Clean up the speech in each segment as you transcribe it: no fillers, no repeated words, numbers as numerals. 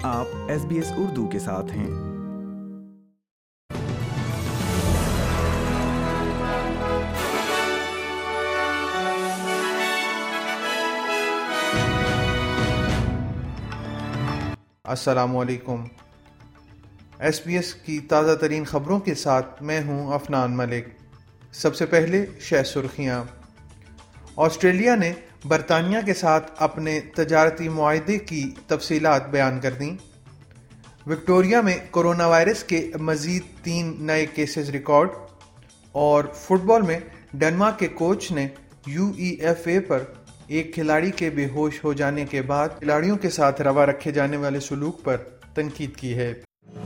آپ SBS اردو کے ساتھ ہیں۔ السلام علیکم۔ SBS کی تازہ ترین خبروں کے ساتھ میں ہوں افنان ملک۔ سب سے پہلے شہ سرخیاں۔ آسٹریلیا نے برطانیہ کے ساتھ اپنے تجارتی معاہدے کی تفصیلات بیان کر دیں۔ وکٹوریا میں کرونا وائرس کے مزید 3 نئے کیسز ریکارڈ، اور فٹ بال میں ڈنمارک کے کوچ نے UEFA پر ایک کھلاڑی کے بے ہوش ہو جانے کے بعد کھلاڑیوں کے ساتھ روا رکھے جانے والے سلوک پر تنقید کی ہے۔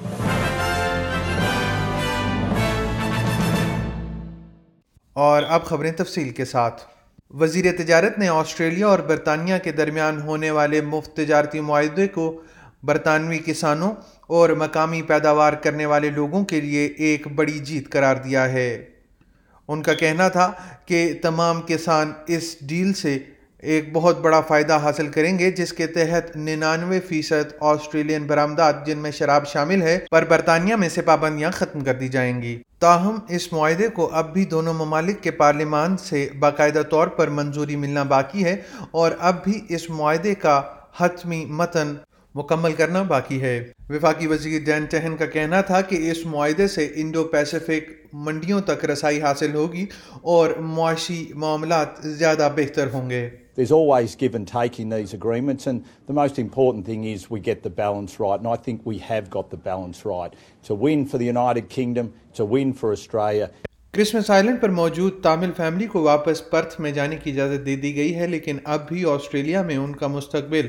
اور اب خبریں تفصیل کے ساتھ۔ وزیر تجارت نے آسٹریلیا اور برطانیہ کے درمیان ہونے والے مفت تجارتی معاہدے کو برطانوی کسانوں اور مقامی پیداوار کرنے والے لوگوں کے لیے ایک بڑی جیت قرار دیا ہے۔ ان کا کہنا تھا کہ تمام کسان اس ڈیل سے ایک بہت بڑا فائدہ حاصل کریں گے، جس کے تحت 99% آسٹریلین برآمدات، جن میں شراب شامل ہے، پر برطانیہ میں سے پابندیاں ختم کر دی جائیں گی۔ تاہم اس معاہدے کو اب بھی دونوں ممالک کے پارلیمان سے باقاعدہ طور پر منظوری ملنا باقی ہے، اور اب بھی اس معاہدے کا حتمی متن مکمل کرنا باقی ہے۔ وفاقی وزیر ڈین ٹہن کا کہنا تھا کہ اس معاہدے سے انڈو پیسیفک منڈیوں تک رسائی حاصل ہوگی اور معاشی معاملات زیادہ بہتر ہوں گے۔ There's always give and take in these agreements, and the most important thing is we get the balance right, and I think we have got the balance right. It's a win for the United Kingdom, it's a win for Australia. Christmas Island پر موجود Tamil family کو واپس Perth میں جانے کی اجازت دے دی گئی ہے، لیکن اب بھی آسٹریلیا میں ان کا مستقبل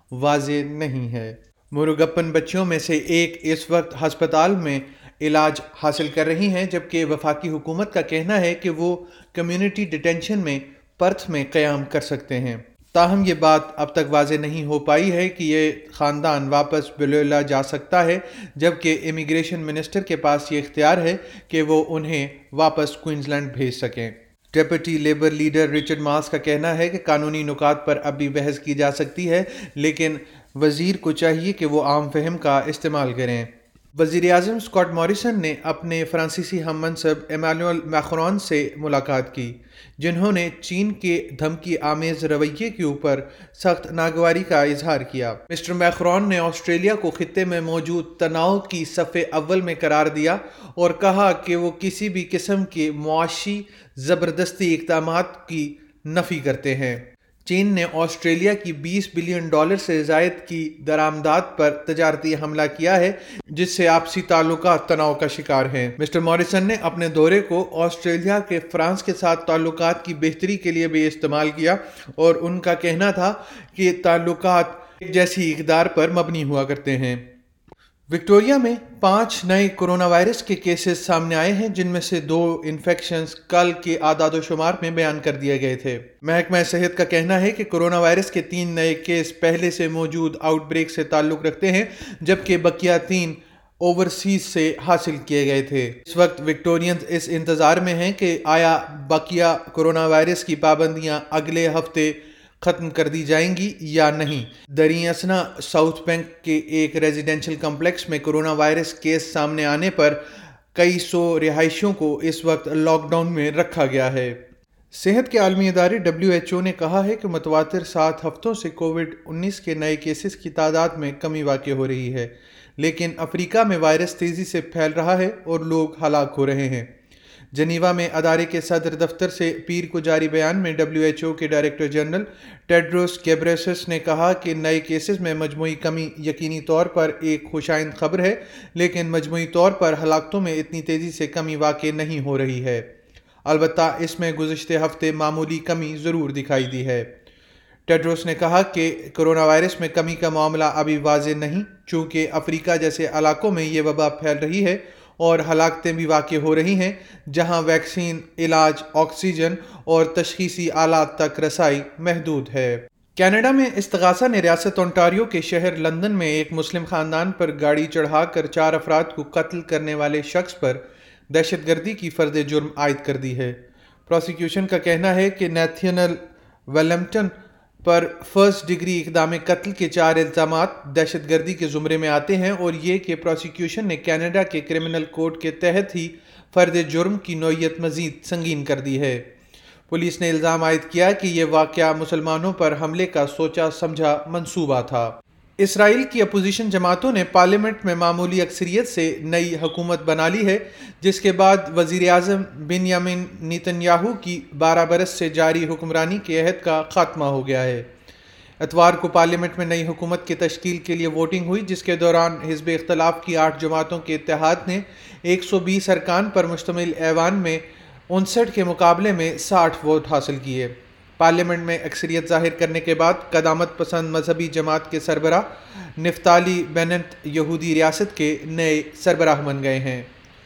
واضح نہیں ہے۔ مروگپن بچیوں میں سے ایک اس وقت ہسپتال میں علاج حاصل کر رہی ہیں، جبکہ وفاقی حکومت کا کہنا ہے کہ وہ کمیونٹی ڈیٹینشن میں پرتھ میں قیام کر سکتے ہیں۔ تاہم یہ بات اب تک واضح نہیں ہو پائی ہے کہ یہ خاندان واپس بلولا جا سکتا ہے، جبکہ امیگریشن منسٹر کے پاس یہ اختیار ہے کہ وہ انہیں واپس کوئنزلینڈ بھیج سکیں۔ Deputy Labor leader Richard Marles کا کہنا ہے کہ قانونی نکات پر اب بھی بحث کی جا سکتی ہے، لیکن وزیر کو چاہیے کہ وہ عام فہم کا استعمال کریں۔ وزیر اعظم اسکاٹ موریسن نے اپنے فرانسیسی ہم منصب ایمانوئل میخرون سے ملاقات کی، جنہوں نے چین کے دھمکی آمیز رویے کے اوپر سخت ناگواری کا اظہار کیا۔ مسٹر میخرون نے آسٹریلیا کو خطے میں موجود تناؤ کی صف اول میں قرار دیا اور کہا کہ وہ کسی بھی قسم کے معاشی زبردستی اقدامات کی نفی کرتے ہیں۔ چین نے آسٹریلیا کی $20 بلین سے زائد کی درآمدات پر تجارتی حملہ کیا ہے، جس سے آپسی تعلقات تناؤ کا شکار ہیں۔ مسٹر موریسن نے اپنے دورے کو آسٹریلیا کے فرانس کے ساتھ تعلقات کی بہتری کے لیے بھی استعمال کیا، اور ان کا کہنا تھا کہ تعلقات ایک جیسی اقدار پر مبنی ہوا کرتے ہیں۔ وکٹوریا میں 5 نئے کرونا وائرس کے کیسز سامنے آئے ہیں، جن میں سے 2 انفیکشنز کل کے اعداد و شمار میں بیان کر دیے گئے تھے۔ محکمہ صحت کا کہنا ہے کہ کرونا وائرس کے 3 نئے کیس پہلے سے موجود آؤٹ بریک سے تعلق رکھتے ہیں، جبکہ بقیہ 3 اوورسیز سے حاصل کیے گئے تھے۔ اس وقت وکٹورینز اس انتظار میں ہیں کہ آیا بقیہ کرونا وائرس کی پابندیاں اگلے ہفتے ختم کر دی جائیں گی یا نہیں۔ دریں اثنا ساؤتھ بینک کے ایک ریزیڈینشل کمپلیکس میں کرونا وائرس کیس سامنے آنے پر کئی سو رہائشیوں کو اس وقت لاک ڈاؤن میں رکھا گیا ہے۔ صحت کے عالمی ادارے WHO نے کہا ہے کہ متواتر 7 ہفتوں سے کووڈ-19 کے نئے کیسز کی تعداد میں کمی واقع ہو رہی ہے، لیکن افریقہ میں وائرس تیزی سے پھیل رہا ہے اور لوگ ہلاک ہو رہے ہیں۔ جنیوا میں ادارے کے صدر دفتر سے پیر کو جاری بیان میں WHO کے ڈائریکٹر جنرل ٹیڈروس گیبریسس نے کہا کہ نئے کیسز میں مجموعی کمی یقینی طور پر ایک خوشائند خبر ہے، لیکن مجموعی طور پر ہلاکتوں میں اتنی تیزی سے کمی واقع نہیں ہو رہی ہے۔ البتہ اس میں گزشتہ ہفتے معمولی کمی ضرور دکھائی دی ہے۔ ٹیڈروس نے کہا کہ کرونا وائرس میں کمی کا معاملہ ابھی واضح نہیں، چونکہ افریقہ جیسے علاقوں میں یہ وبا پھیل رہی ہے اور ہلاکتیں بھی واقع ہو رہی ہیں، جہاں ویکسین، علاج، آکسیجن اور تشخیصی آلات تک رسائی محدود ہے۔ کینیڈا میں استغاثہ نے ریاست اونٹاریو کے شہر لندن میں ایک مسلم خاندان پر گاڑی چڑھا کر 4 افراد کو قتل کرنے والے شخص پر دہشت گردی کی فرد جرم عائد کر دی ہے۔ پروسیکیوشن کا کہنا ہے کہ نیتھنیل ویلمٹن پر فرسٹ ڈگری اقدام قتل کے 4 الزامات دہشت گردی کے زمرے میں آتے ہیں، اور یہ کہ پروسیکیوشن نے کینیڈا کے کرمنل کوڈ کے تحت ہی فرد جرم کی نوعیت مزید سنگین کر دی ہے۔ پولیس نے الزام عائد کیا کہ یہ واقعہ مسلمانوں پر حملے کا سوچا سمجھا منصوبہ تھا۔ اسرائیل کی اپوزیشن جماعتوں نے پارلیمنٹ میں معمولی اکثریت سے نئی حکومت بنا لی ہے، جس کے بعد وزیر اعظم بنیامین نیتن یاہو کی 12 برس سے جاری حکمرانی کے عہد کا خاتمہ ہو گیا ہے۔ اتوار کو پارلیمنٹ میں نئی حکومت کی تشکیل کے لیے ووٹنگ ہوئی، جس کے دوران حزب اختلاف کی 8 جماعتوں کے اتحاد نے 120 ارکان پر مشتمل ایوان میں 59 کے مقابلے میں 60 ووٹ حاصل کیے۔ پارلیمنٹ میں اکثریت ظاہر کرنے کے بعد قدامت پسند مذہبی جماعت کے سربراہ نفتالی بینٹ یہودی ریاست کے نئے سربراہ بن گئے ہیں۔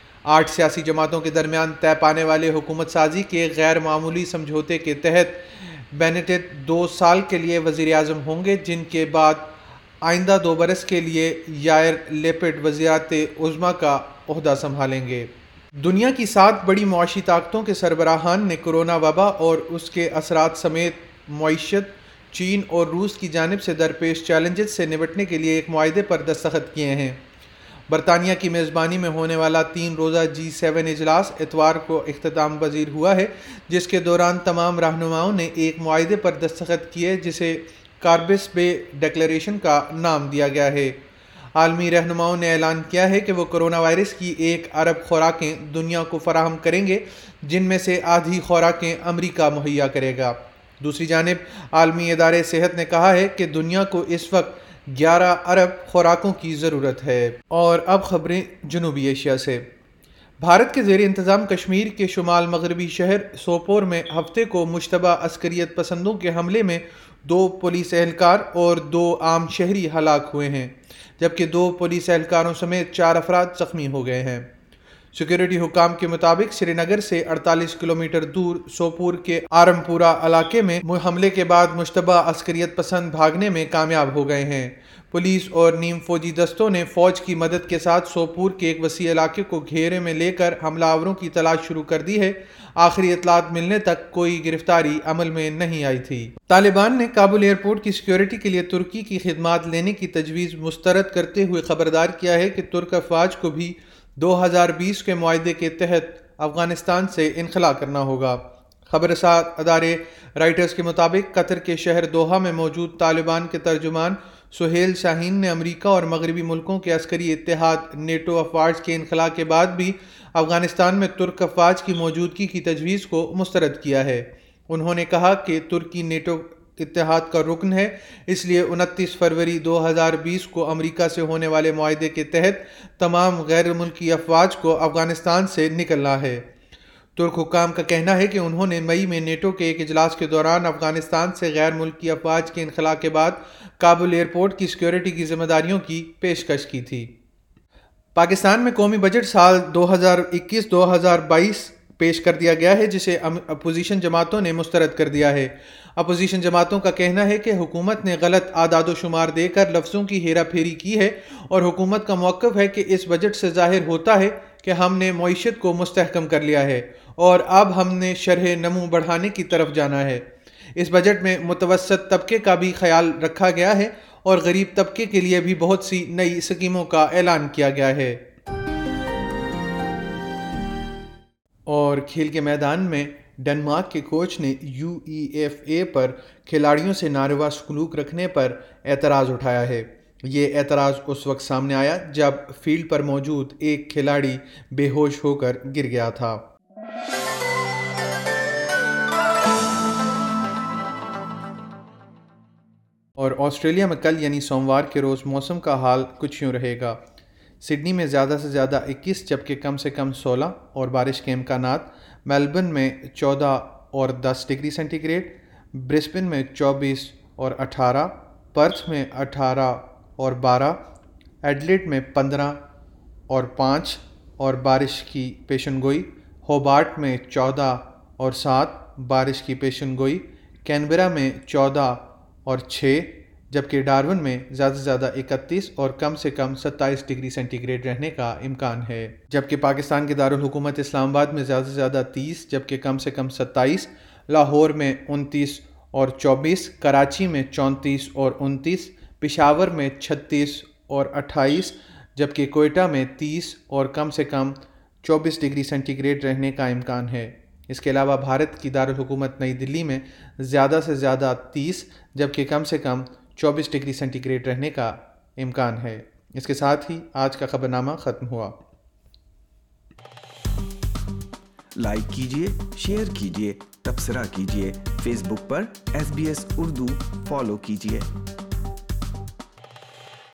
8 سیاسی جماعتوں کے درمیان طے پانے والے حکومت سازی کے غیر معمولی سمجھوتے کے تحت بینٹ 2 سال کے لیے وزیر اعظم ہوں گے، جن کے بعد آئندہ 2 برس کے لیے یائر لیپڈ وزارت عظمیٰ کا عہدہ سنبھالیں گے۔ دنیا کی 7 بڑی معاشی طاقتوں کے سربراہان نے کورونا وبا اور اس کے اثرات سمیت معیشت، چین اور روس کی جانب سے درپیش چیلنجز سے نمٹنے کے لیے ایک معاہدے پر دستخط کیے ہیں۔ برطانیہ کی میزبانی میں ہونے والا 3 روزہ G7 اجلاس اتوار کو اختتام پذیر ہوا ہے، جس کے دوران تمام رہنماؤں نے ایک معاہدے پر دستخط کیے جسے کاربس بے ڈکلیریشن کا نام دیا گیا ہے۔ عالمی رہنماؤں نے اعلان کیا ہے کہ وہ کرونا وائرس کی 1 ارب خوراکیں دنیا کو فراہم کریں گے، جن میں سے آدھی خوراکیں امریکہ مہیا کرے گا۔ دوسری جانب عالمی ادارے صحت نے کہا ہے کہ دنیا کو اس وقت 11 ارب خوراکوں کی ضرورت ہے۔ اور اب خبریں جنوبی ایشیا سے۔ بھارت کے زیر انتظام کشمیر کے شمال مغربی شہر سوپور میں ہفتے کو مشتبہ عسکریت پسندوں کے حملے میں 2 پولیس اہلکار اور 2 عام شہری ہلاک ہوئے ہیں، جبکہ 2 پولیس اہلکاروں سمیت 4 افراد زخمی ہو گئے ہیں۔ سیکورٹی حکام کے مطابق سری نگر سے 48 کلومیٹر دور سوپور کے آرم پورہ علاقے میں حملے کے بعد مشتبہ عسکریت پسند بھاگنے میں کامیاب ہو گئے ہیں۔ پولیس اور نیم فوجی دستوں نے فوج کی مدد کے ساتھ سوپور کے ایک وسیع علاقے کو گھیرے میں لے کر حملہ آوروں کی تلاش شروع کر دی ہے۔ آخری اطلاعات ملنے تک کوئی گرفتاری عمل میں نہیں آئی تھی۔ طالبان نے کابل ایئرپورٹ کی سیکورٹی کے لیے ترکی کی خدمات لینے کی تجویز مسترد کرتے ہوئے خبردار کیا ہے کہ ترک افواج کو بھی 2020 کے معاہدے کے تحت افغانستان سے انخلا کرنا ہوگا۔ خبر رساں ادارے رائٹرز کے مطابق قطر کے شہر دوحہ میں موجود طالبان کے ترجمان سہیل شاہین نے امریکہ اور مغربی ملکوں کے عسکری اتحاد نیٹو افواج کے انخلا کے بعد بھی افغانستان میں ترک افواج کی موجودگی کی تجویز کو مسترد کیا ہے۔ انہوں نے کہا کہ ترکی نیٹو اتحاد کا رکن ہے، اس لیے 29 فروری 2020 کو امریکہ سے ہونے والے معاہدے کے تحت تمام غیر ملکی افواج کو افغانستان سے نکلنا ہے۔ ترک حکام کا کہنا ہے کہ انہوں نے مئی میں نیٹو کے ایک اجلاس کے دوران افغانستان سے غیر ملکی افواج کے انخلا کے بعد کابل ایئرپورٹ کی سیکورٹی کی ذمہ داریوں کی پیشکش کی تھی۔ پاکستان میں قومی بجٹ سال 2021-2022 پیش کر دیا گیا ہے، جسے اپوزیشن جماعتوں نے مسترد کر دیا ہے۔ اپوزیشن جماعتوں کا کہنا ہے کہ حکومت نے غلط اعداد و شمار دے کر لفظوں کی ہیرا پھیری کی ہے، اور حکومت کا موقف ہے کہ اس بجٹ سے ظاہر ہوتا ہے کہ ہم نے معیشت کو مستحکم کر لیا ہے اور اب ہم نے شرح نمو بڑھانے کی طرف جانا ہے۔ اس بجٹ میں متوسط طبقے کا بھی خیال رکھا گیا ہے اور غریب طبقے کے لیے بھی بہت سی نئی اسکیموں کا اعلان کیا گیا ہے۔ اور کھیل کے میدان میں ڈنمارک کے کوچ نے UEFA پر کھلاڑیوں سے ناروا سلوک رکھنے پر اعتراض اٹھایا ہے۔ یہ اعتراض اس وقت سامنے آیا جب فیلڈ پر موجود ایک کھلاڑی بے ہوش ہو کر گر گیا تھا۔ اور آسٹریلیا میں کل یعنی سوموار کے روز موسم کا حال کچھ یوں رہے گا۔ سڈنی میں زیادہ سے زیادہ 21 جبکہ کم سے کم 16 اور بارش کے امکانات، میلبرن میں 14 اور 10 ڈگری سینٹی گریڈ، برسبن میں 24 اور 18، پرتھ میں 18 اور 12، ایڈلیڈ میں 15 اور 5 اور بارش کی پیشن گوئی، ہوبارٹ میں 14 اور 7 بارش کی پیشن گوئی، کینبرا میں 14 اور 6 جبکہ ڈارون میں زیادہ سے زیادہ 31 اور کم سے کم 27 ڈگری سینٹی گریڈ رہنے کا امکان ہے۔ جبکہ پاکستان کے دارالحکومت اسلام آباد میں زیادہ سے زیادہ 30 جبکہ کم سے کم 27، لاہور میں 29 اور 24, کراچی میں 34 اور 29, پشاور میں 36 اور 28, جبکہ کوئٹہ میں 30 اور کم سے کم 24 ڈگری سینٹی گریڈ رہنے کا امکان ہے۔ اس کے علاوہ بھارت کی دارالحکومت نئی دلی میں زیادہ سے زیادہ 30 جبکہ کم سے کم 24 ڈگری سینٹی گریڈ رہنے کا امکان ہے۔ اس کے ساتھ ہی آج کا خبرنامہ ختم ہوا۔ لائک کیجیے، شیئر کیجیے، تبصرہ کیجیے، فیس بک پر SBS اردو فالو کیجیے۔